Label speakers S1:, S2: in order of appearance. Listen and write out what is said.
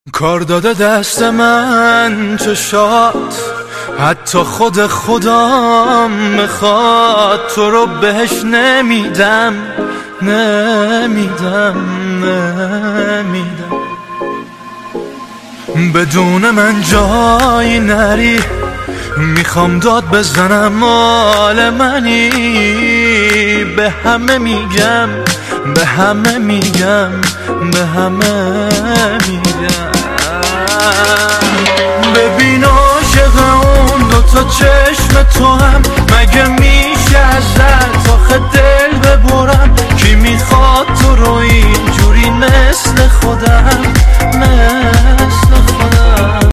S1: کار داده دست من چشات، حتی خود خدام میخواد تو رو بهش نمیدم. بدون من جایی نری، میخوام داد بزنم مال منی. به همه میگم ببین عاشق اون دوتا چشم تو هم